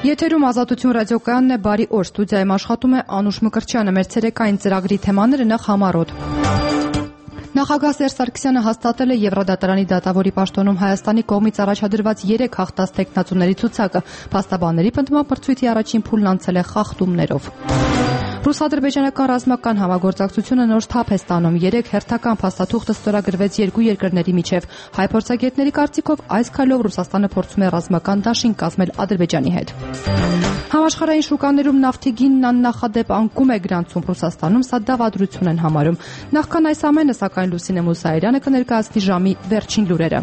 Եթերում Ազատություն ռադիոկայանն է, բարի օր, ստուդիայում աշխատում է Անուշ Մկրտչյանը, մեր ցերեկային ծրագրի թեմաները նախ համառոտ։ Նախագահ Սերժ Սարգսյանը հաստատել է Եվրոդատարանի դատավորի պաշտոնում Հայաստանի կողմից առաջադրված 3 հաղթած տեխնացուների ցուցակը, փաստաբանների պնդմամբ մրցույթի առաջին փուլն անցել է խախտումներով։ Ռուս-ադրբեջանական ռազմական համագործակցությունը նոր թափ է ստանում, 3 հերթական փաստաթուղթը ստորագրվեց երկու երկրների միջև։ Հայ փորձագետների կարծիքով այս քայլով Ռուսաստանը փորձում է ռազմական դաշինք կազմել Ադրբեջանի հետ։ Համաշխարհային շուկաներում նավթի գինն աննախադեպ անկում է գրանցում, Ռուսաստանում սա դավադրություն են համարում։ Նախքան այս ամենը, սակայն Լուսինե Մուսայելյանը կներկայացնի ժամի վերջին լուրերը։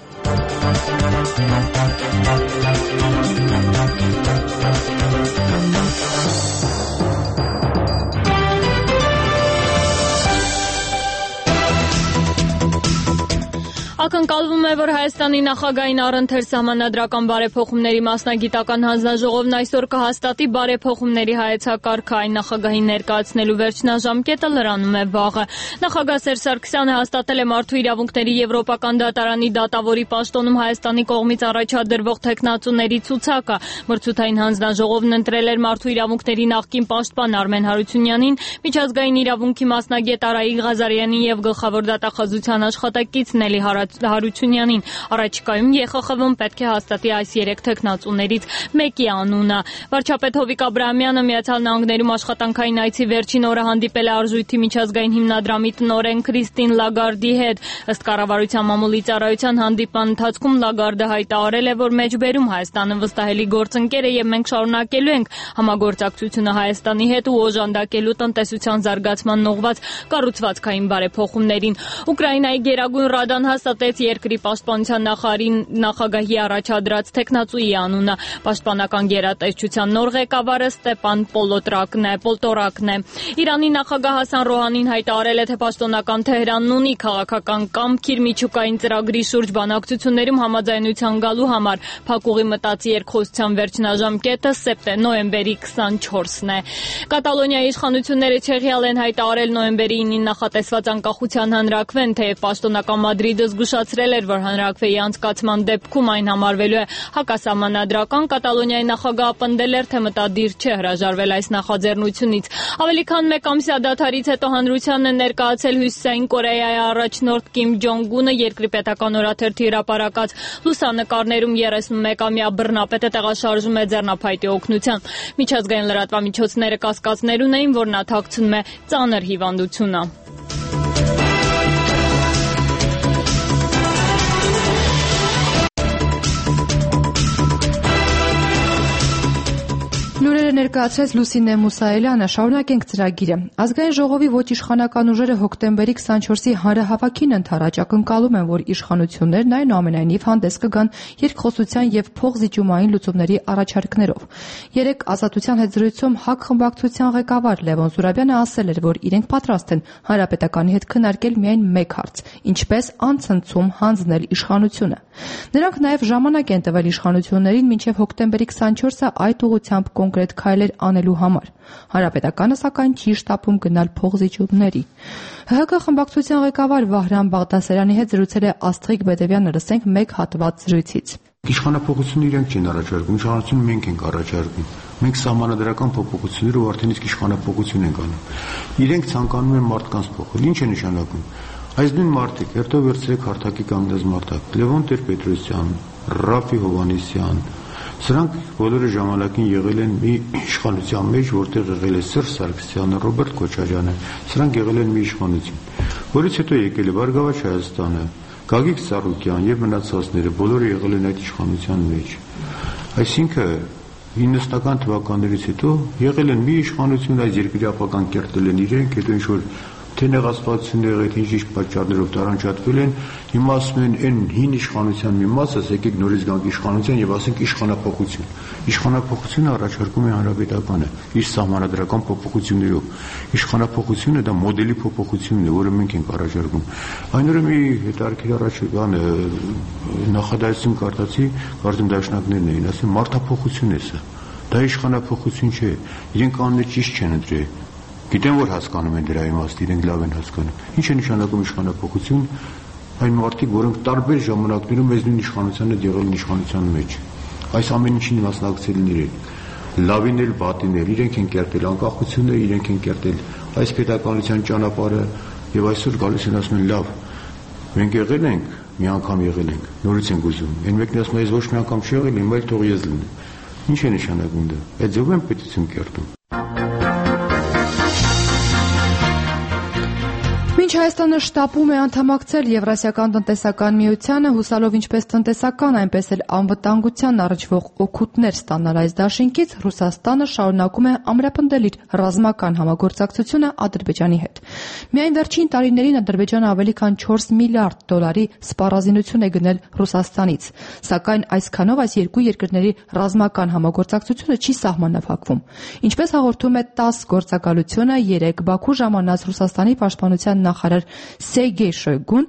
Ակնկալվում է, որ Հայաստանի նախագահին առընթեր սահմանադրական բարեփոխումների մասնագիտական հանձնաժողովն այսօր կհաստատի բարեփոխումների հայեցակարգը, այն նախագահին ներկայացնելու վերջնաժամկետը լրանում է վաղը։ Նախագահ Սերժ Սարգսյանը հաստատել է Մարդու իրավունքների Եվրոպական դատարանի դատավորի պաշտոնում Հայաստանի կողմից առաջադրվող տեխնացուների ցուցակը։ Մրցութային հանձնաժողովն ընտրել էր Մարդու իրավունքների նախկին պաշտպան Արմեն Հարությունյանին, միջազգային իրավունքի մասնագետ Արայիկ Ղազարյանին եւ գլխավոր դատախազության աշխատակից Նելի Հարությունյանին։ Առաջիկայում ԵԽԽՎ-ն պետք է հաստատի այս 3 տեխնացուներից մեկի անունը։ Վարչապետ Հովիկ Աբրահամյանը Միացյալ Նահանգներում աշխատանքային այցի վերջին օրը հանդիպել է Արժույթի միջազգային հիմնադրամի տնօրեն Քրիստին Լագարդի հետ։ Ըստ կառավարության մամուլի ծառայության հանդիպման ընթացքում Լագարդը հայտարարել է, որ մեջբերում Հայաստանը վստահելի գործընկեր է եւ մենք շարունակելու ենք համագործակցությունը Հայաստանի հետ ու օժանդակելու տնտեսության զարգացման ուղղված կառուցվածքային բարեփոխումներին։ Ուկրաինայի Գերագույն Ռադան հաստատեց երկրի պաշտպանության նախագահի առաջադրած տեխնացուի անունը։ Պաշտպանական գերատեսչության նոր ղեկավարը Ստեփան Պոլտորակն է։ Իրանի նախագահ Հասան Ռոհանին հայտարարել է, թե պաշտոնական Թեհրանն ունի քաղաքական կամք իր միջուկային ծրագրի շուրջ բանակցություններում համաձայնության գալու համար։ Փակուղի մտածի երկխոսության վերջնաժամկետը նոյեմբերի 24-ն է։ Կատալոնիայի իշխանությունները Չեխիալ են հայտարարել նոյեմբերի 9-ին նախատեսված անկախության հանրաքվեն, թեև պաշտոնական Մադրիդը զգուշացրել էր, որ հանրաքվեի անցկացման դեպքում այն համարվելու է հակասահմանադրական, Կատալոնիայի նախագահը պնդել էր, թե մտադիր չէ հրաժարվել այս նախաձեռնությունից։ Ավելի քան մեկ ամսյա դադարից հետո հանրությանն է ներկայացել Հյուսիսային Կորեայի առաջնորդ Կիմ Ջոնգ Ունը, երկրի պետական օրաթերթի հրապարակած լուսանկարներում 31-ամյա բռնապետը տեղաշարժում է ձեռնափայտի օգնությամբ։ Միջազգային լրատվամիջոցները կասկածներ ունեին, որ նա թաքցնում է ծանր հիվանդությունը։ Լուրերը ներկայացրեց Լուսինե Մուսայելյանը, շարունակենք ծրագիրը։ Ազգային ժողովի ոչ իշխանական ուժերը հոկտեմբերի 24-ի հանրահավաքին ընդառաջ ակնկալում են, որ իշխանություններն այնուամենայնիվ հանդես կգան երկխոսության եւ փոխզիջումային լուծումների առաջարկներով։ Երեկ Ազատության հետ զրույցում ՀԱԿ խմբակցության ղեկավար Լևոն Զուրաբյանը ասել էր, որ իրենք պատրաստ են Հանրապետականի հետ քննարկել միայն մեկ հարց՝ ինչպես անցնցում հանձնել իշխանությունը։ Նրանք նաեւ ժամանակ են տվել իշխանություններին մինչեւ հոկտեմբերի 24-ը այդ ուղղությամբ կոնկրետ քայլեր անելու համար։ Հանրապետականը սակայն չի շտապում գնալ փոխզիջումների։ ՀՀԿ խմբակցության ղեկավար Վահրամ Բաղդասարյանի հետ զրուցել է Աստղիկ Բեդևյանը, լսենք մեկ հատված զրույցից։ Իշխանափոխությունը իրենք չեն առաջարկում, իշխանությունը մենք ենք առաջարկում։ Մենք սահմանադրական փոփոխություններով արդեն իսկ իշխանափոխություն ենք անում։ Իրենք ցանկանում են մարդկանց փոխել։ Ինչ է նշանակում։ Այս նույն մարդիկ, երթով վերցրեք հարթակի կանգնած մարդիկ, Լևոն Տեր-Պետրոսյան, Ռաֆի Հովհաննիսյան, սրանք բոլորը ժամանակին եղել են մի իշխանության մեջ, որտեղ եղել է Սերժ Սարգսյանը, Ռոբերտ Քոչարյանը, սրանք եղել են մի իշխանություն, որից հետո եկել է Բարգավաճ Հայաստանը, Գագիկ Ծառուկյան եւ մնացածները, բոլորը եղել են այդ իշխանության մեջ։ Այսինքն 90-ական թվականներից հետո եղել են մի իշխանություն, այս երկրի ապագան կերտել են իրենք, հետո ինչ որ թե նեղացվածությունները այդ ինչ պատճառներով տարանջատվել են, հիմա ասում են այն հին իշխանության մի մասը, եկեք նորից գանք իշխանության եւ ասենք իշխանափոխություն։ Իշխանափոխությունը առաջարկում է Հանրապետականը իր սահմանադրական փոփոխություններով։ Իշխանափոխությունը դա մոդելի փոփոխությունն է, որը մենք ենք առաջարկում։ Այն օրը մի հետարքիր առաջական նախադասություն կարտացի, կարծեմ դաշնակներն էին, ասում մարդափոխություն է սա։ Դա իշխանափոխություն չէ։ Իրենք անունը ճիշտ չեն ընտրել։ Գիտեն, որ հասկանում են դրա իմաստը, իրենք լավ են հասկանում։ Ինչ է նշանակում իշխանափոխություն, այն մարդիկ, որոնք տարբեր ժամանակներում մեզ նույն իշխանության հետ եղել են իշխանության մեջ։ Այս ամեն ինչին մասնակցել իրենք։ Լավին էլ, վատին էլ, իրենք են կերտել անկախությունը, իրենք են կերտել այս պետականության ճանապարհը եւ այսօր գալիս են ասում են լավ, մենք եղել ենք, մի անգամ եղել ենք, նորից ենք ուզում։ Այն մեկն ասում է, ես ոչ մի անգամ չեղել եմ, այլ թող ես լինեմ։ Ինչ է նշանակում դա։ Այդ ձևով են պետություն կերտում։ Մինչ Հայաստանը շտապում է անդամակցել Եվրասիական տնտեսական միությանը, հուսալով ինչպես տնտեսական, այնպես էլ անվտանգության առնչվող օգուտներ ստանալ այս դաշինքից, Ռուսաստանը շարունակում է ամրապնդել իր ռազմական համագործակցությունը Ադրբեջանի հետ։ Միայն վերջին տարիներին Ադրբեջանը ավելի քան 4 միլիարդ դոլարի սպառազինություն է գնել Ռուսաստանից, սակայն այսքանով այս երկու երկրների ռազմական համագործակցությունը չի սահմանափակվում։ Ինչպես հաղորդում է ՏԱՍՍ գործակալությունը, երեկ Բաքու ժամանած Ռուսաստանի պաշտպանության նախարար Սերգեյ Շոյգուն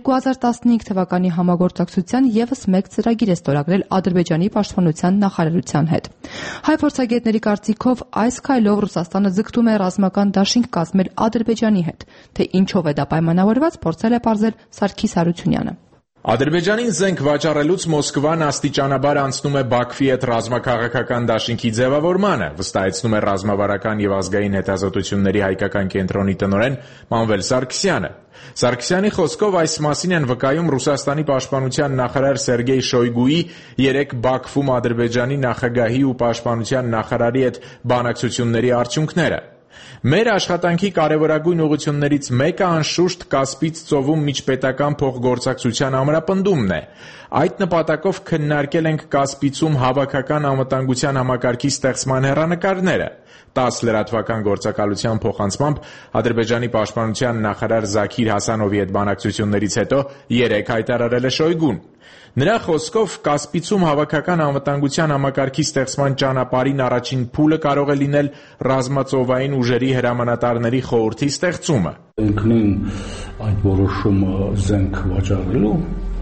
2015 թվականի համագործակցության ևս մեկ ծրագիր է ստորագրել Ադրբեջանի պաշտպանության նախարարության հետ։ Հայ փորձագետների կարծիքով այս քայլով Ռուսաստանը ձգտում է ռազմական դաշինք կազմել Ադրբեջանի հետ, թե ինչով է դա պայմանավորված, փորձել է պարզել Սարգիս Հարությունյանը։ Ադրբեջանին զենք վաճառելուց Մոսկվան աստիճանաբար անցնում է Բաքվի հետ ռազմաքաղաքական դաշինքի ձևավորմանը, վստահեցնում է ռազմավարական եւ ազգային հետազոտությունների հայկական կենտրոնի տնօրեն Մանվել Սարգսյանը։ Սարգսյանի խոսքով այս մասին են վկայում Ռուսաստանի պաշտպանության նախարար Սերգեյ Շոյգուի երեկ Բաքվում Ադրբեջանի նախագահի ու պաշտպանության նախարարի հետ բանակցությունների արդյունքները։ Մեր աշխատանքի կարևորագույն ուղղություններից մեկը անշուշտ Կասպից ծովում միջպետական փոխգործակցության ամրապնդումն է։ Այդ նպատակով քննարկել ենք Կասպիցում հավաքական անվտանգության համակարգի ստեղծման հեռանկարները։ ՏԱՍՍ լրատվական գործակալության փոխանցմամբ Ադրբեջանի պաշտպանության նախարար Զաքիր Հասանովի հետ բանակցություններից հետո երեկ հայտարարել է Շոյգուն։ Նրա խոսքով Կասպիցում հավաքական անվտանգության համակարգի ստեղծման ճանապարհին առաջին փուլը կարող է լինել ռազմածովային ուժերի հրամանատարների խորհրդի ստեղծումը։ Ինքնին այդ որոշումը զենք վաճառելու,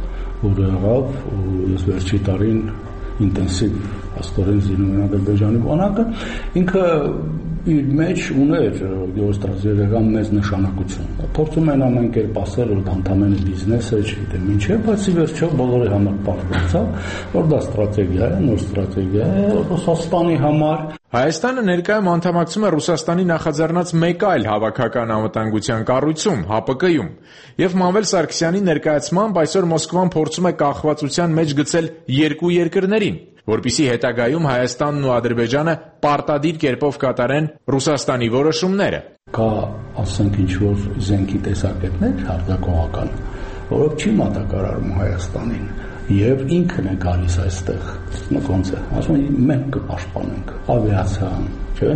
որը եղավ, ես վերջի տարին ինտենսիվ աստորեն զինում են Ադրբեջանի բանակը, ինքը իր մեջ ուներ գեոստратեգիական մեծ նշանակություն։ Փորձում են ամեն կերպ ասել, որ դա ընդհանրապես բիզնես է, չգիտեմ ինչ է, բայց ի վերջո բոլորի համար պարզվեցավ, որ դա ստրատեգիա է, նոր ստրատեգիա է Ռուսաստանի համար։ Հայաստանը ներկայում անդամակցում է Ռուսաստանի նախաձեռնած մեկ այլ հավաքական անվտանգության կառույցում՝ ՀԱՊԿ-ում, եւ Մանվել Սարգսյանի ներկայացմամբ այսօր Մոսկվան փորձում է կախվածության մեջ գցել երկու երկրներին, որպեսզի հետագայում Հայաստանն ու Ադրբեջանը պարտադիր կերպով կատարեն Ռուսաստանի որոշումները։ Կա, ասենք, ինչ-որ զենքի տեսակետներ հարձակողական, որով չի մատակարարում Հայաստանին, եւ ինքն է գալիս այստեղ, ոնց է, ասում են մենք կպաշտպանենք ավիացիան, չէ՞,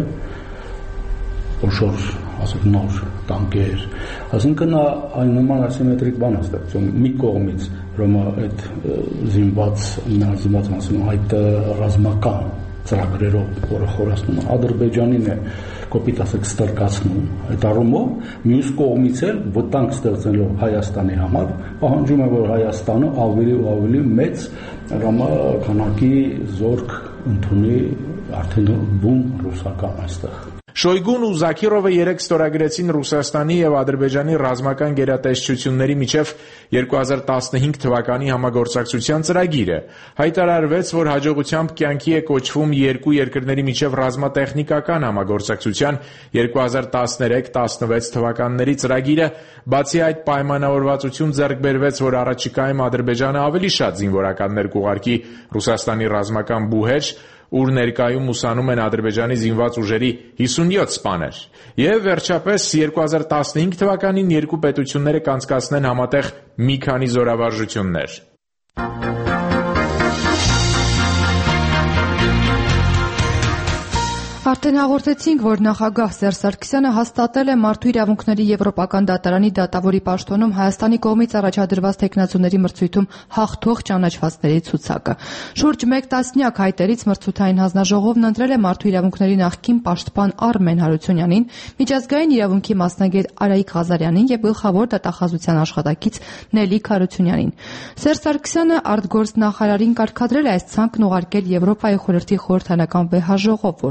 օշոր, ասենք նոր տանկեր, այսինքն այն նման ասիմետրիկ բան է ստեղծում մի կողմից, որը այդ զինված ասում այդ ռազմական ծրագրերով, որը խորացնում է Ադրբեջանին է կոպիտ ասեք ստրկացնում, այդ առումով մյուս կողմից էլ վտանգ ստեղծելով Հայաստանի համար պահանջում է, որ Հայաստանը ավելի ու ավելի մեծ քանակի զորք ընդունի արդեն բուն ռուսական այստեղ։ Շոյգուն ու Զաքիրովը երեկ ստորագրեցին Ռուսաստանի եւ Ադրբեջանի ռազմական գերատեսչությունների միջև 2015 թվականի համագործակցության ծրագիրը։ Հայտարարվեց, որ հաջողությամբ կյանքի է կոչվում երկու երկրների միջև ռազմատեխնիկական համագործակցության 2013-16 թվականների ծրագիրը, բացի այդ պայմանավորվածություն ձեռք բերվեց, որ առաջիկայում Ադրբեջանը ավելի շատ զինվորականներ կուղարկի Ռուսաստանի ռազմական բուհեր, ուր ներկայում ուսանում են Ադրբեջանի զինված ուժերի 57 սպաներ։ Եվ վերջապես 2015 թվականին երկու պետությունները կանցկացնեն համատեղ մի քանի զորավարժություններ։ Արդեն հաղորդեցինք, որ նախագահ Սերժ Սարգսյանը հաստատել է Մարդու իրավունքների Եվրոպական դատարանի դատավորի պաշտոնում Հայաստանի կողմից առաջադրված թեկնածուների մրցույթում հաղթող ճանաչվածների ցուցակը։ Շուրջ 1 տասնյակ հայտերից մրցութային հանձնաժողովն ընտրել է Մարդու իրավունքների նախկին պաշտպան Արմեն Հարությունյանին, միջազգային իրավունքի մասնագետ Արայիկ Ղազարյանին եւ գլխավոր դատախազության աշխատակից Նելիք Հարությունյանին։ Սերժ Սարգսյանը արտգործնախարարին կարգադրել է այս ցանկն ուղարկել Եվրոպայի խորհրդի խորհրդանական վեհաժողով, որտեղ էլ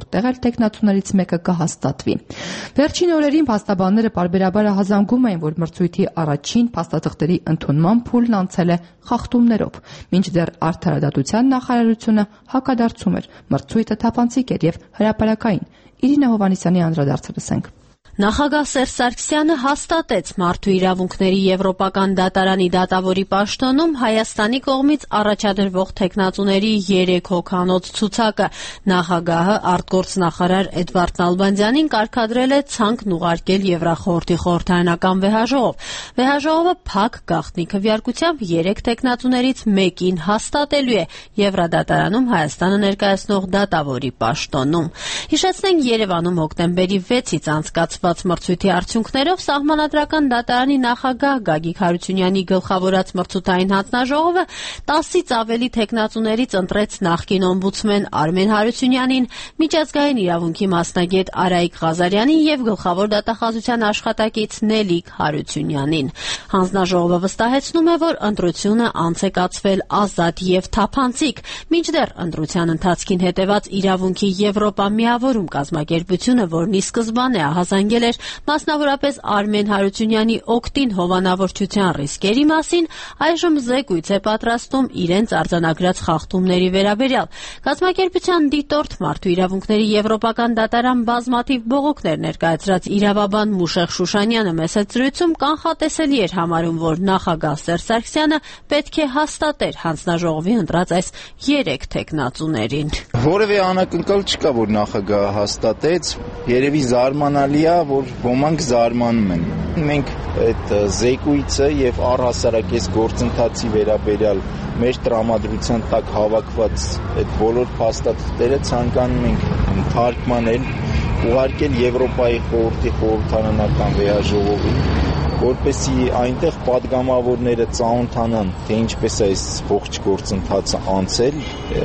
տեխնացուներից մեկը կհաստատվի։ Վերջին օրերին փաստաբանները պարբերաբար հազանգում էին, որ մրցույթի առաջին փաստաթղթերի ընդունման փուլն անցել է խախտումներով, մինչդեռ Արդարադատության նախարարությունը հակադարձում էր, մրցույթը թափանցիկ էր եւ հրապարակային։ Իրինա Հովհաննիսյանի անդրադարձը լսենք։ Նախագահ Սերժ Սարգսյանը հաստատեց Մարդու իրավունքների Եվրոպական դատարանի դատավորի պաշտոնում Հայաստանի կողմից առաջադրվող թեկնածուների 3 հոգանոց ցուցակը։ Նախագահը արտգործնախարար Էդվարդ Նալբանդյանին կարգադրել է ցանկն ուղարկել Եվրախորհրդի խորհրդարանական վեհաժողով։ Վեհաժողովը փակ գաղտնի քվեարկությամբ 3 թեկնածուներից մեկին հաստատելու է Եվրադատարանում Հայաստանը ներկայացնող դատավորի պաշտոնում։ Հիշեցնենք, Երևանում հոկտեմբերի 6-ից անցկացված մրցույթի արդյունքներով Սահմանադրական դատարանի նախագահ Գագիկ Հարությունյանի գլխավորած մրցութային հանձնաժողովը 10-ից ավելի թեկնածուներից ընտրեց նախկին օմբուդսմեն Արմեն Հարությունյանին, միջազգային իրավունքի մասնագետ Արայիկ Ղազարյանին եւ գլխավոր դատախազության աշխատակից Նելիք Հարությունյանին։ Հանձնաժողովը վստահեցնում է, որ ընտրությունը անց է կացվել ազատ եւ թափանցիկ, մինչդեռ ընտրության ընթացքին հետեւած իրավունքի Եվրոպա միավորում կազմակերպությունը, որն ի սկզբանե ահազանգել էր մասնավորապես Արմեն Հարությունյանի օգտին հովանավորչության ռիսկերի մասին, այժմ զեկույց է պատրաստում իրենց արձանագրած խախտումների վերաբերյալ։ Կազմակերպության դիտորդ Մարդու իրավունքների Եվրոպական դատարան բազմաթիվ բողոքներ ներկայացրած իրավաբան Մուշեղ Շուշանյանը մեծ զրույցում կանխատեսելի էր համարում, որ նախագահ Սերժ Սարգսյանը պետք է հաստատեր հանձնաժողովի ընտրած այս 3 թեկնածուներին։ Որևէ անակնկալ չկա, որ նախագահը հաստատեց, երևի զարմանալի է, որ ոմանք զարմանում են։ Մենք այդ զեկույցը եւ առհասարակ այս գործընթացի վերաբերյալ մեր տրամադրության տակ հավաքված այդ բոլոր փաստաթղթերը ցանկանում ենք թարգմանել, ուղարկել Եվրոպայի խորհրդի խորհրդարանական վեհաժողովին, որպեսզի այնտեղ падգամավորները ծանոթանան, թե ինչպես է այս ողջ գործընթացը անցել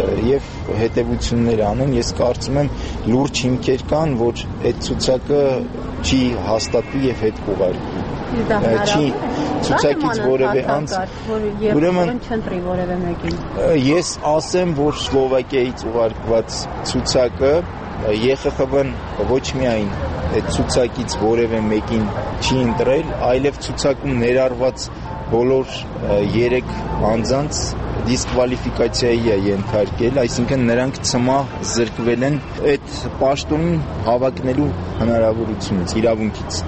եւ հետեւություններ անեն։ Ես կարծում եմ լուրջ հիմքեր կան, որ այդ ցուցակը չի հաստատվի եւ հետ կուղարկվի։ Չի ցուցակից որևէ անց, ուրեմն չընտրի որևէ մեկին։ Ես ասեմ, որ Սլովակիայից ուղարկված ցուցակը ԵԽԽՎ-ն ոչ միայն այդ ցուցակից որևէ մեկին չի ընտրել, այլև ցուցակում ներառված բոլոր 3 անձանց դիսկվալիֆիկացիայի է ենթարկել, այսինքն նրանք ցմահ զրկվել են այդ պաշտոնին հավակնելու հնարավորությունից, իրավունքից։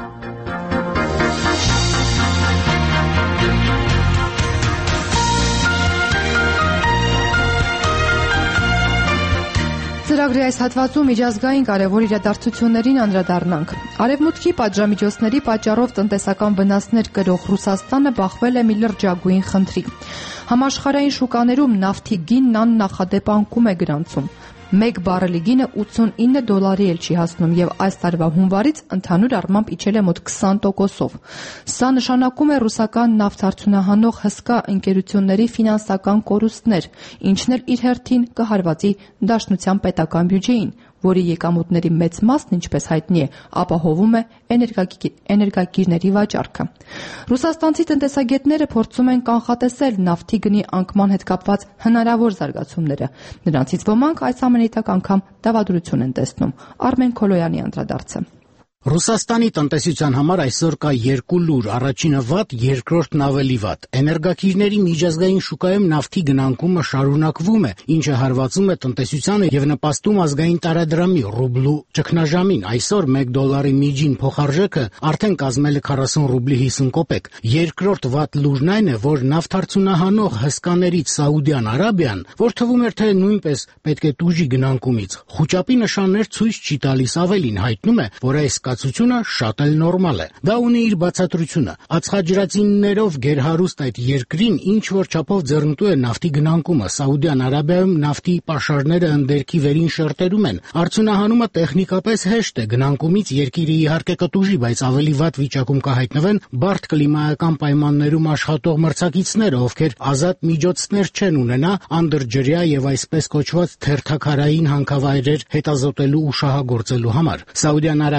Ծրագրի այս հատվածում միջազգային կարևոր իրադարձություններին անդրադառնանք։ Արևմուտքի պատժամիջոցների պատճառով տնտեսական վնասներ կրող Ռուսաստանը բախվել է մի լրջագույն խնդրի։ Համաշխարհային շուկաներում նավթի գինն աննախադեպ անկում է գրանցում։ 1 բարելի գինը $89 էլ չի հասնում եւ այս տարվա հունվարից ընդհանուր առմամբ իջել է մոտ 20%-ով։ Սա նշանակում է ռուսական նավթարդյունահանող հսկա ընկերությունների ֆինանսական կորուստներ, ինչն էլ իր հերթին կհարվածի Դաշնության պետական բյուջեին, որի եկամուտների մեծ մասն, ինչպես հայտնի է, ապահովում է էներգակիրների վաճառքը։ Ռուսաստանցի տնտեսագետները փորձում են կանխատեսել նավթի գնի անկման հետ կապված հնարավոր զարգացումները։ Նրանցից ոմանք այս ամենի տակ անգամ դավադրություն են տեսնում։ Արմեն Քոլոյանի անդրադարձը։ Ռուսաստանի տնտեսության համար այսօր կա 2 լուր, առաջինը վատ, երկրորդն ավելի վատ։ Էներգակիրների միջազգային շուկայում նավթի գնանկումը շարունակվում է, ինչը հարվածում է տնտեսությանը եւ նպաստում ազգային տարադրամի ռուբլու ճգնաժամին։ Այսօր $1 միջին փոխարժեքը արդեն կազմել է 40 ռուբլի 50 կոպեկ։ Երկրորդ վատ լուրն այն է, որ նավթարդյունահանող հսկաներից Սաուդյան Արաբիան, որ թվում էր թե նույնպես պետք է տուժի գնանկումից, խուճապի նշաններ ցույց չի տալիս, ավելին հայտնում է, որ այս կացությունը շատ էլ նորմալ է։ Դա ունի իր բացատրությունը։ Ածխաջրածիններով գերհարուստ այդ երկրին ինչ որ չափով ձեռնտու է նավթի գնանկումը։ Սաուդյան Արաբիայում նավթի պաշարները ընդերքի վերին շերտերում են։ Արդյունահանումը տեխնիկապես հեշտ է։ Գնանկումից երկիրը իհարկե կտուժի, բայց ավելի վատ վիճակում կհայտնվեն բարդ կլիմայական պայմաններում աշխատող մրցակիցները, ովքեր ազատ միջոցներ չեն ունենա անդրջրյա եւ այսպես կոչված թերթաքարային հանքավայրեր հետազոտելու ու շահագործելու համար։ Սաուդյան Արաբիայի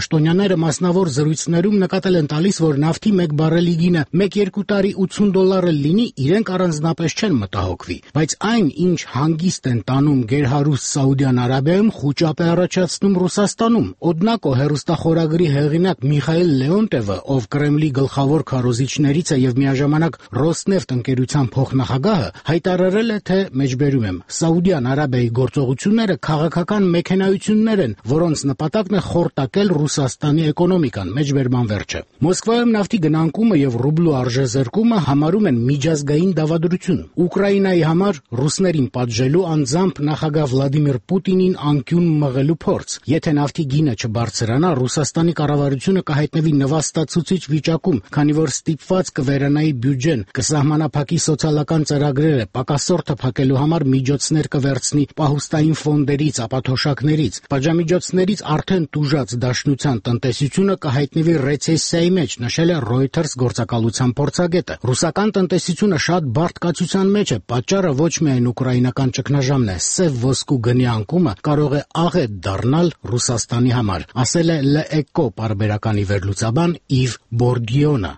պաշտոնյաները մասնավոր զրույցներում նկատել են տալիս, որ նավթի 1 բարելի գինը 1-2 տարի $80 լինի, իրենք առանձնապես չեն մտահոգվի, բայց այն, ինչ հանգիստ են տանում գերհարուստ Սաուդյան Արաբիայում, խուճապ է առաջացնում Ռուսաստանում։ Օդնակո հեռուստախորագրի հեղինակ Միխայել Լեոնտևը, ով Կրեմլի գլխավոր քարոզիչներից է եւ միաժամանակ Ռոսնեֆտ ընկերության փոխնախագահը, հայտարարել է, թե մեջբերում եմ Սաուդյան Արաբիայի գործողությունները քաղաքական մեքենայություններ են, որոնց նպատակն է խորտակել Ռուսաստանի էկոնոմիկան, մեջբերման վերջը։ Մոսկվայում նավթի գնանկումը եւ ռուբլու արժեզրկումը համարում են միջազգային դավադրություն։ Ուկրաինայի համար ռուսներին պատժելու անձամբ նախագահ Վլադիմիր Պուտինին անկյուն մղելու փորձ։ Եթե նավթի գինը չբարձրանա, Ռուսաստանի կառավարությունը կհայտնվի նվաստացուցիչ վիճակում, քանի որ ստիպված կվերանայի բյուջեն, կսահմանափակի սոցիալական ծրագրերը, պակասորթը փակելու համար միջոցներ կվերցնի պահուստային ֆոնդերից, ապաթոշակներից, պատժամիջոցներից արդեն տուժած դաշնության տնտեսությունը կհայտնվի ռեցեսիայի մեջ, նշել է Reuters գործակալության փորձագետը։ Ռուսական տնտեսությունը շատ բարդ կացության մեջ է, պատճառը ոչ միայն ուկրաինական ճգնաժամն է, սև ոսկու գնի անկումը կարող է աղետ դառնալ Ռուսաստանի համար, ասել է L'Eco պարբերականի վերլուծաբան Իվ Բորդիոնը։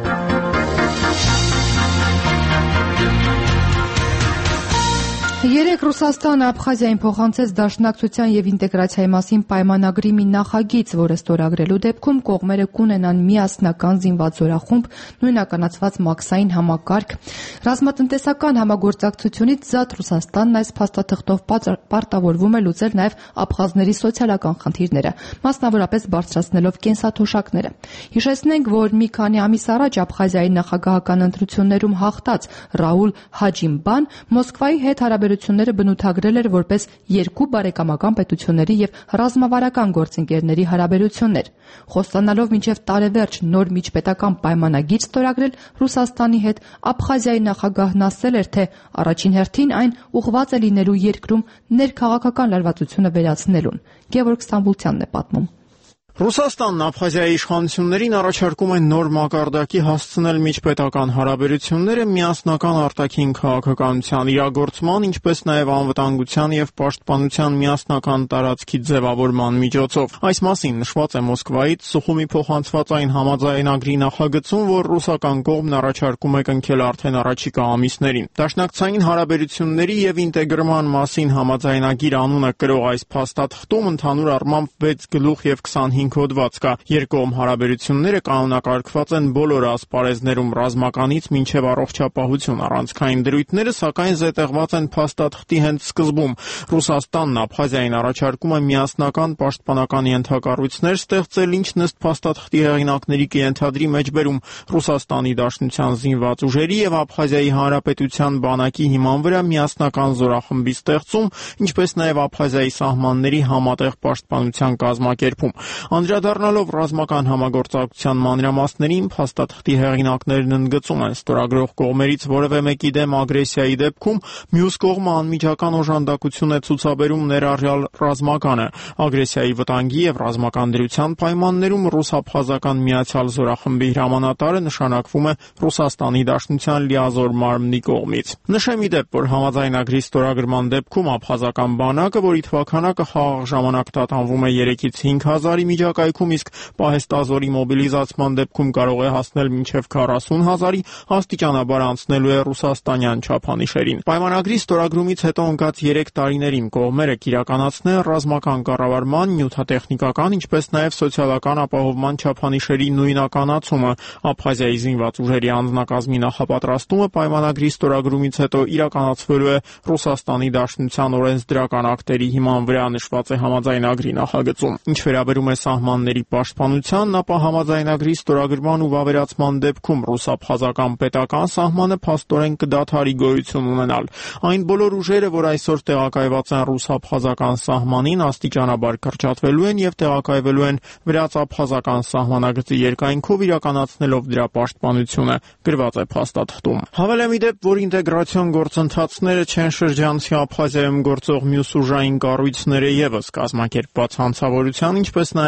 Երեկ Ռուսաստանը Աբխազիային փոխանցեց Դաշնակցության եւ ինտեգրացիայի մասին պայմանագրի մի նախագիծ, որը ստորագրելու դեպքում կողմերը կունենան միասնական զինված զորախումբ, նույնականացված մաքսային համակարգ։ Ռազմատնտեսական համագործակցությունից զատ Ռուսաստանն այս փաստաթղթով պարտավորվում է լուծել նաեւ աբխազների սոցիալական խնդիրները, մասնավորապես բարձրացնելով կենսաթոշակները։ Հիշեցնենք, որ մի քանի ամիս առաջ Աբխազիայի նախագահական ընտրություններում հաղթած Ռաուլ Հաջիմբան Մոսկվայի հետ հարաբերությունները բնութագրել էր որպես երկու բարեկամական պետությունների եւ ռազմավարական գործընկերների հարաբերություններ, խոստանալով մինչեւ տարեվերջ նոր միջպետական պայմանագիր ստորագրել Ռուսաստանի հետ։ Աբխազիայի նախագահն ասել էր, թե առաջին հերթին այն ուղղված է լինելու երկրում ներքաղաքական լարվածությունը վերացնելուն։ Գևորգ Ստամբուլցյանն է պատմում։ Ռուսաստանն Աբխազիայի իշխանություններին առաջարկում է նոր մակարդակի հասցնել միջպետական հարաբերությունները միասնական արտաքին քաղաքականության իրագործման, ինչպես նաև անվտանգության եւ պաշտպանության միասնական տարածքի ձևավորման միջոցով։ Այս մասին նշված է Մոսկվայից Սուխումի փոխանցված այն համաձայնագրի նախագծում, որ ռուսական կողմն առաջարկում է կնքել արդեն առաջիկա ամիսներին։ Դաշնակցային հարաբերությունների եւ ինտեգրման մասին համաձայնագիր անունը կրող այս փաստաթղթում ընդհանուր առմամբ 6 գլուխ եւ 25 հոդված կա։ Երկկողմ հարաբերությունները կանոնակարգված են բոլոր ասպարեզներում ռազմականից մինչև առողջապահություն։ Առանցքային դրույթները, սակայն, զետեղված են փաստաթղթի հենց սկզբում։ Ռուսաստանն Աբխազիային առաջարկում է միասնական պաշտպանական ենթակառույցներ ստեղծել, ինչն ըստ փաստաթղթի հեղինակների կենթադրի մեջբերում Ռուսաստանի Դաշնության զինված ուժերի եւ Աբխազիայի Հանրապետության բանակի հիման վրա միասնական զորախմբի ստեղծում, ինչպես նաեւ Աբխազիայի սահմանների համատեղ պաշտպանության կազմակերպում։ Անդրադառնալով ռազմական համագործակցության մանրամասներին, փաստաթղթի հեղինակներն ընդգծում են, ստորագրող կողմերից որևէ մեկի դեմ ագրեսիայի դեպքում մյուս կողմը անմիջական օժանդակություն է ցուցաբերում, ներառյալ ռազմականը։ Ագրեսիայի վտանգի եւ ռազմական դրության պայմաններում ռուս-աբխազական միացյալ զորախմբի հրամանատարը նշանակվում է Ռուսաստանի Դաշնության լիազոր մարմնի կողմից։ Նշեմ ի դեպ, որ համաձայնագրի ստորագրման դեպքում աբխազական բանակը, որի թվաքանակը խաղաղ ժամանակ տատանվում է 3-ից 5,000-ի միջակայքում, իսկ պահեստազորի մոբիլիզացման դեպքում կարող է հասնել մինչև 40,000-ի, աստիճանաբար անցնելու է ռուսաստանյան չափանիշերին։ Պայմանագրի ստորագրումից հետո ընկած 3 տարիներին կողմերը կիրականացնեն ռազմական կառավարման, նյութատեխնիկական, ինչպես նաև սոցիալական ապահովման չափանիշերի նույնականացումը։ Աբխազիայի զինված ուժերի անձնակազմի նախապատրաստումը պայմանագրի ստորագրումից հետո իրականացվելու է Ռուսաստանի Դաշնության օրենսդրական ակտերի հիման վրա, նշված է համաձայնագրի նախագծում։ Ինչ վերաբերում է սահմանների պաշտպանությանն, ապա համաձայնագրի ստորագրման ու վավերացման դեպքում ռուս-աբխազական պետական սահմանը փաստորեն կդադարի գոյություն ունենալ։ Այն բոլոր ուժերը, որ այսօր տեղակայված են ռուս-աբխազական սահմանին, աստիճանաբար կրճատվելու են եւ տեղակայվելու են վրաց-աբխազական սահմանագծի երկայնքով, իրականացնելով դրա պաշտպանությունը, գրված է փաստաթղթում։ Հավելեմ ի դեպ, որ ինտեգրացիոն գործընթացները չեն շրջանցի Աբխազիայում գործող մյուս ուժային կառույցները եւս կազմակերպված հանցավորության, ինչպես նաև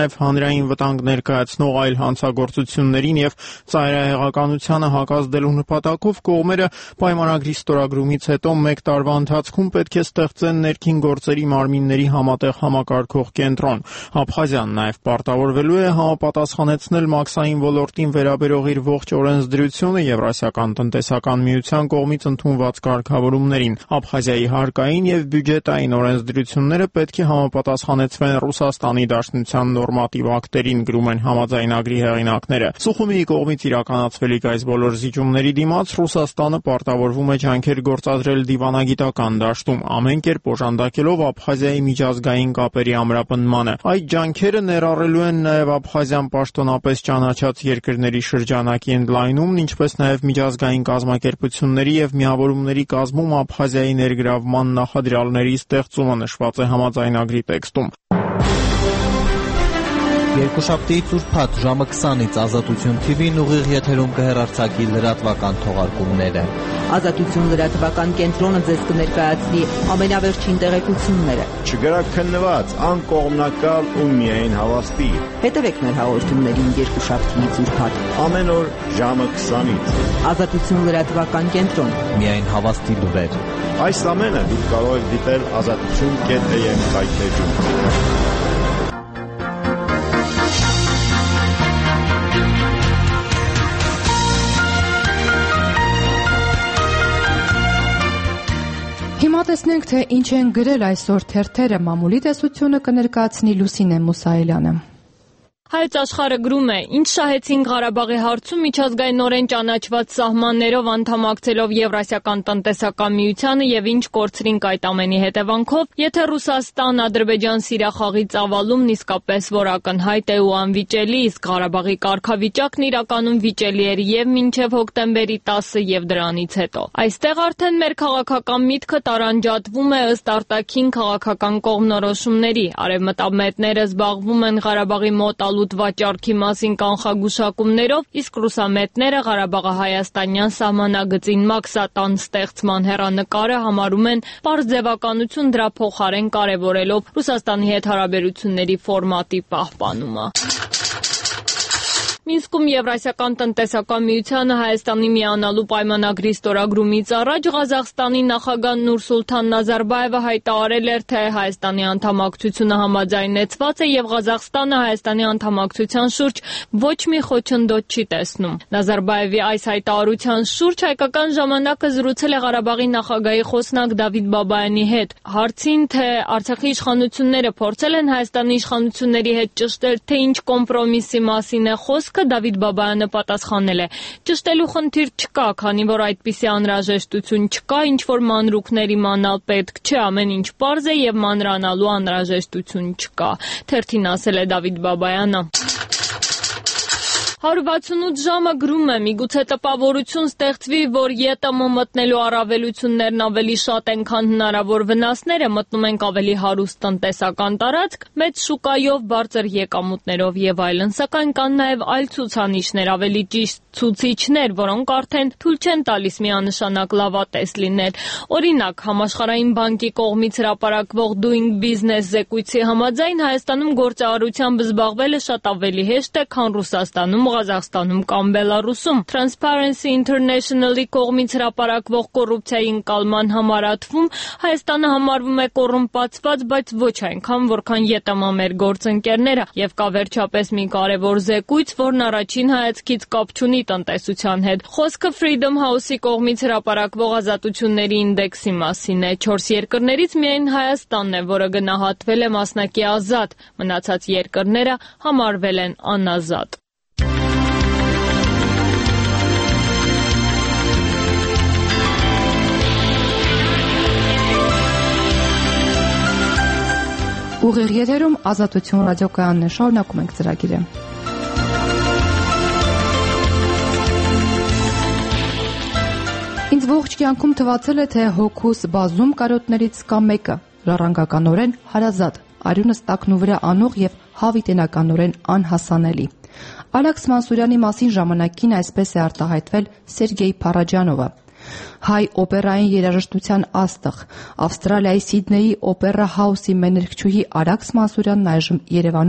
նաև հանրային վտանգ ներկայացնող այլ հանցագործություններին եւ ծայրահեղականությանը հակազդելու նպատակով կողմերը պայմանագրի ստորագրումից հետո 1 տարվա ընթացքում պետք է ստեղծեն ներքին գործերի մարմինների համատեղ համակարգող կենտրոն։ Աբխազիան նաև պարտավորվելու է համապատասխանեցնել մաքսային ոլորտին վերաբերող իր ողջ օրենսդրությունը Եվրասիական տնտեսական միության կողմից ընդունված կարգավորումներին։ Աբխազիայի հարկային եւ բյուջետային օրենսդրությունները պետք է համապատասխանեցվեն Ռուսաստանի Դաշնության նորմատիվ ակտերին, գրում են համաձայնագրի հեղինակները։ Սուխումիի կողմից իրականացվելիք այս բոլոր զիջումների դիմաց Ռուսաստանը պարտավորվում է ջանքեր գործադրել դիվանագիտական դաշտում, ամեն կերպ օժանդակելով Աբխազիայի միջազգային կապերի ամրապնդմանը։ Այդ ջանքերը ներառելու են նաև Աբխազիան պաշտոնապես ճանաչած երկրների շրջանակի ընդլայնումն, ինչպես նաև միջազգային կազմակերպությունների եւ միավորումների կազմում Աբխազիայի ներգրավման նախադրյալների ստեղծումը, նշված է համաձայնագրի տեքստում։ Երկուշաբթիից ուրբաթ ժամը 20-ից Ազատություն TV-ն ուղիղ եթերում կհեռարձակի լրատվական թողարկումները։ Ազատություն լրատվական կենտրոնը ձեզ կներկայացնի ամենավերջին տեղեկությունները։ Չգրաքննված, անկողմնակալ ու միայն հավաստի։ Հետևեք մեր հաղորդումներին երկուշաբթիից ուրբաթ ամեն օր ժամը 20-ից։ Ազատություն լրատվական կենտրոն։ Միայն հավաստի լուրեր։ Այս ամենը դուք կարող եք դիտել azatutun.am սայթեջում։ Հիմա տեսնենք, թե ինչ են գրել այսօր թերթերը։ Մամուլի տեսությունը կներկայացնի Լուսինե Մուսայելյանը։ Հայոց աշխարհը գրում է. ինչ շահեցին Ղարաբաղի հարցում միջազգայինորեն ճանաչված սահմաններով անդամակցելով Եվրասիական տնտեսական միությանը եւ ինչ կորցրինք այդ ամենի հետևանքով, եթե Ռուսաստան-Ադրբեջան սիրախաղի ծավալումն իսկապես որ ակնհայտ է ու անվիճելի, իսկ Ղարաբաղի կարգավիճակն իրականում վիճելի էր եւ մինչեւ հոկտեմբերի 10-ը եւ դրանից հետո։ Այստեղ արդեն մեր քաղաքական միտքը տարանջատվում է ըստ արտաքին քաղաքական կողմնորոշումների։ Արևմտամետները զբաղվում են Ղարաբաղի մոտ վաճառքի մասին կանխագուշակումներով, իսկ ռուսամետները Ղարաբաղը հայաստանյան սահմանագծին մաքսատան ստեղծման հեռանկարը համարում են պարզ ձևականություն, դրա փոխարեն կարևորելով Ռուսաստանի հետ հարաբերությունների ֆորմատի պահպանումը։ Մինսկում Եվրասիական տնտեսական միությանը Հայաստանի միանալու պայմանագրի ստորագրումից առաջ Ղազախստանի նախագահ Նուրսուլթան Նազարբաևը հայտարարել էր, թե Հայաստանի անդամակցությունը համաձայնեցված է եւ Ղազախստանը Հայաստանի անդամակցության շուրջ ոչ մի խոչընդոտ չի տեսնում։ Նազարբաևի այս հայտարարության շուրջ հայկական ժամանակը զրուցել է Ղարաբաղի նախագահի խոսնակ Դավիթ Բաբայանի հետ։ Հարցին, թե Արցախի իշխանությունները փորձել են Հայաստանի իշխանությունների հետ ճշտել, թե ինչ կոմպրոմիսի մասին է խոսքը, Դավիթ Բաբայանը պատասխանել է. ճշտելու խնդիր չկա, քանի որ այդպիսի անհրաժեշտություն չկա, ինչ որ մանրուքներ իմանալ պետք չէ, ամեն ինչ պարզ է եւ մանրանալու անհրաժեշտություն չկա։ Թերթին ասել է Դավիթ Բաբայանը։ 168 ժամը գրում է. միգուցե տպավորություն ստեղծվի, որ ԵՏՄ մտնելու առավելություններն ավելի շատ են, քան հնարավոր վնասները, մտնում ենք ավելի հարուստ տնտեսական տարածք, մեծ շուկայով, բարձր եկամուտներով եւ այլն, սակայն կան նաեւ այլ ցուցանիշներ, ավելի ճիշտ ցուցիչներ, որոնք արդեն թույլ չեն տալիս միանշանակ լավատես լինել։ Օրինակ, Համաշխարհային բանկի կողմից հրապարակվող Doing Business զեկույցի համաձայն Հայաստանում գործարարությամբ զբաղվելը շատ ավելի հեշտ է, քան Ռուսաստանում, Ղազախստանում կամ Բելարուսում։ Transparency International-ի կողմից հրապարակվող կոռուպցիայի ընկալման համարատվում Հայաստանը համարվում է կոռումպացված, բայց ոչ այնքան, որքան ԵՏՄ մեր գործընկերները, եւ կա վերջապես մի կարևոր զեկույց, որն առաջին հայացքից կապ չունի տնտեսության հետ։ Խոսքը Freedom House-ի կողմից հրապարակվող ազատությունների ինդեքսի մասին է։ 4 երկրներից միայն Հայաստանն է, որը գնահատվել է մասնակի ազատ, մնացած երկրները համարվել են անազատ։ Ուղիղ եթերում Ազատություն ռադիոկայանն է, շարունակում ենք ծրագիրը։ Ինձ ողջ կյանքում թվացել է, թե հոգուս բազում կարոտներից կա մեկը, ժառանգականորեն հարազատ, արյունս տակնու վրա անող եւ հավիտենականորեն անհասանելի։ Ալեքս Մանսուրյանի մասին ժամանակին այսպես է արտահայտվել Սերգեյ Փարաջանովը։ Հայ օպերային երաժշտության աստղ, Ավստրալիայի Սիդնեյի օպերա հաուսի մեներկչուհի Ալեքս Մանսուրյանն այժմ Երևանում է։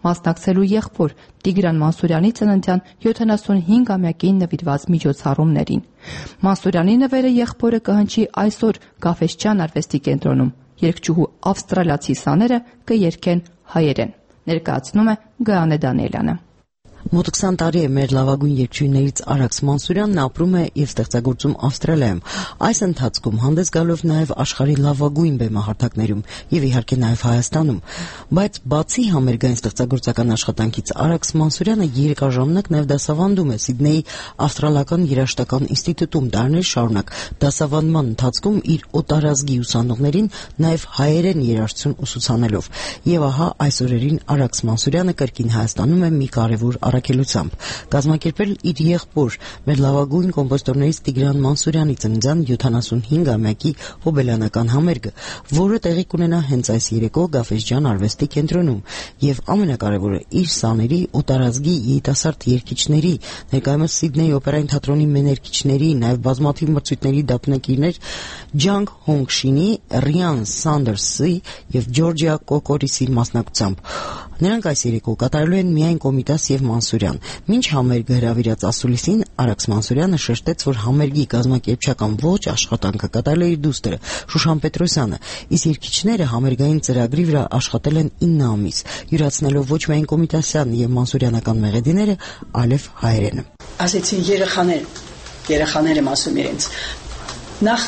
մասնակցելու եղբոր Տիգրան Մանսուրյանի ծննդյան 75-ամյակին նվիրված միջոցառումներին։ Մանսուրյանի նվերը եղբորը կհնչի այսօր Գաֆէսճեան արվեստի կենտրոնում։ Երգչուհու ավստրալիացի սաները կերկեն հայերեն։ Ներկայացնում է Գայանե Դանիելյանը։ Մոտ 20 տարի է մեր լավագույն երգչուհիներից Արաքս Մանսուրյանն ապրում է եւ ստեղծագործում Ավստրալիայում։ Այս ընթացքում հանդես գալով նաեւ աշխարհի լավագույն բեմահարթակներում եւ իհարկե նաեւ Հայաստանում։ Բայց բացի համերգային ստեղծագործական աշխատանքից Արաքս Մանսուրյանը երկարաժամանակ նաեւ դասավանդում է Սիդնեյի ավստրալական երաժշտական ինստիտուտում դարներ շարունակ։ Դասավանդման ընթացքում իր օտարազգի ուսանողներին նաեւ հայերեն երաժշտություն ուսուցանելով։ Եվ ահա այս օրերին Արաքս Մանսուրյանը կրկին Հայաստանում է մի կարևոր առաքելությամբ կազմակերպել իր եղբոր մեր լավագույն կոմպոզիտորներից Տիգրան Մանսուրյանի ծննդյան 75-ամյակի հոբելյանական համերգը, որը տեղի կունենա հենց այս երեկո Գաֆէսճեան արվեստի կենտրոնում եւ ամենակարևորը իր սաների օտարազգի երիտասարդ երգիչների, ներկայումս Սիդնեյի օպերային թատրոնի մեներգիչների, նաեւ բազմաթիվ մրցույթների դափնեկիրներ Ջանգ Հոնգշինի, Ռիան Սանդերսի եւ Ջորջիա Կոկորիսի մասնակցությամբ։ Նրանք այս երեկո կատարելու են միայն Կոմիտաս եւ Մանսուրյան։ Մինչ համերգը հրավիրած ասուլիսին Արաքս Մանսուրյանը շեշտեց, որ համերգի կազմակերպչական ողջ աշխատանքը կատարել է իր դուստրը Շուշան Պետրոսյանը, իսկ երգիչները համերգային ծրագրի վրա աշխատել են 9 ամիս, յուրացնելով ոչ միայն Կոմիտասյան եւ Մանսուրյանական մեղեդիները, այլև հայերենը։ Ասեցի երեխաներ եմ ասում իրենց։ Նախ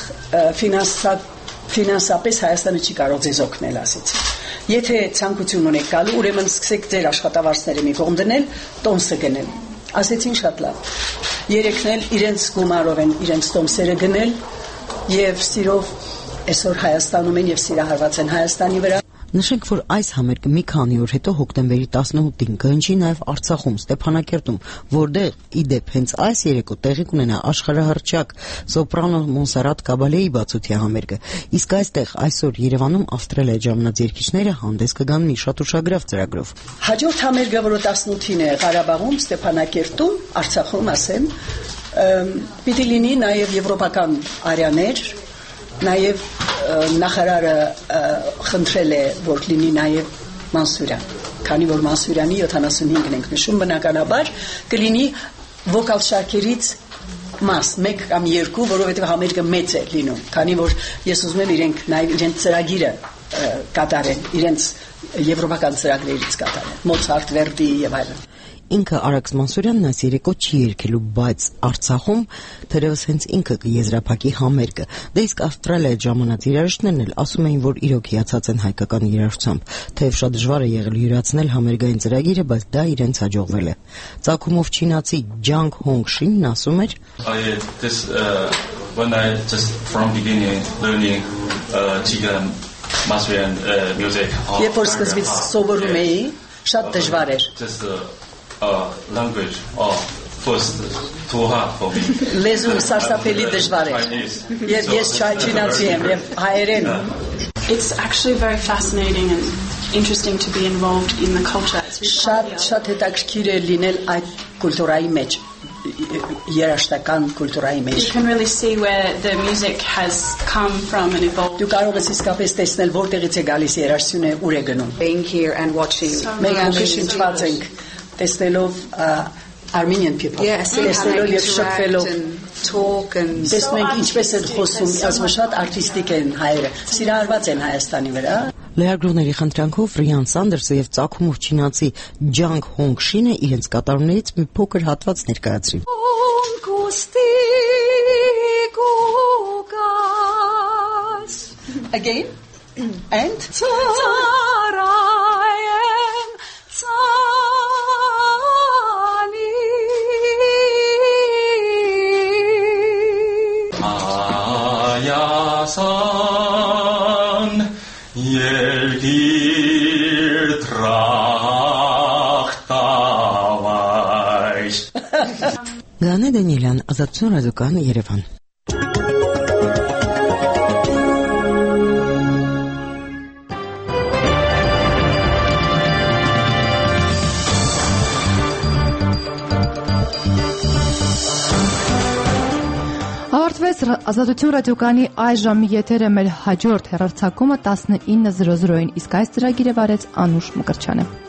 ֆինանսապես Հայաստանը չի կարող ձեզ օգնել, ասեցի։ Եթե ցանկություն ունեք գալու, ուրեմն սկսեք ձեր աշխատավարձները մի կողմ դնել, տոմսը գնել։ Ասեցին շատ լավ։ Երեքն էլ իրենց գումարով են իրենց տոմսերը գնել եւ սիրով այսօր Հայաստանում են եւ սիրահարված են Հայաստանի վրա։ Նշենք, որ այս համերգը մի քանի օր հետո հոկտեմբերի 18-ին կհնչի նաև Արցախում, Ստեփանակերտում, որտեղ ի դեպ հենց այս երեկո տեղի կունենա աշխարհահռչակ սոպրանո Մոնսարատ Կաբալեի բացօթյա համերգը։ Իսկ այստեղ այսօր Երևանում Ավստրալիա ժամանած երգիչները հանդես կգան մի շատ ուշագրավ ծրագրով։ Հաջորդ համերգը, որը 18-ին է Ղարաբաղում, Ստեփանակերտում, Արցախում, ասեմ, պիտի լինի նաև եվրոպական արյաներ, նաև նախարարը խնդրել է, որ լինի նաև Մանսուրյան, քանի որ Մանսուրյանի 75-ն ենք նշում, բնականաբար կլինի վոկալ շարքերից մաս, 1 կամ 2, որովհետև համերգը մեծ է լինում, քանի որ ես ուզում եմ իրենք նաև իրենց ծրագիրը կատարեն, իրենց եվրոպական ծրագրերից կատարեն, Մոցարտ, Վերդի եւ այլն։ Ինքը Արաքս Մանսուրյանն այս երեկո չի երգելու, բայց Արցախում թերևս հենց ինքը կեզրափակի համերգը։ Դե իսկ Ավստրալիայի ժամանած երաժիշտներն էլ ասում էին, որ իրոք հիացած են հայկական երաժշտությամբ, թեև շատ դժվար է եղել յուրացնել համերգային ծրագիրը, բայց դա իրենց հաջողվել է։ Ծագումով չինացի Ջանգ Հոնգշինն ասում էր. When I just from beginning learning Tigran Մանսուրյան music. Երբ որ սկզբից սովորում էի, շատ դժվար էր։ Language first too hard for me. Լեզուն սարսափելի դժվար է։ Ես չինացի եմ եւ հայերեն։ It's actually very fascinating and interesting to be involved in the culture. Շատ հետաքրքիր է լինել այդ կուլտուրայի մեջ, երաժշտական կուլտուրայի մեջ։ You can really see where the music has come from and evolved. Դու կարող ես իսկապես տեսնել որտեղից է գալիս երաժշտությունը, ուր է գնում։ Being here and watching. Մենք հիշեցված ենք տեսնելով Armenian people. Yes, տեսնելով եւ շփվելով talk and տեսնում ենք ինչպես են խոսում, ազգաշատ արտիստիկ են հայերը, սիրահարված են Հայաստանի վրա։ Լեհագրողների խնդրանքով Ռիան Սանդերսը եւ ծագումով չինացի Ջանգ Հոնգշինը իրենց կատարումներից մի փոքր հատված ներկայացրին։ Again and Գայանե Դանիելյան, Ազատություն ռադիոկայանի, Երևան։ Ավարտվեց Ազատություն ռադիոկայանի այս ժամի եթերը, մեր հաջորդ հեռարձակումը 19:00-ին, իսկ այս ծրագիրը վարեց Անուշ Մկրտչյանը։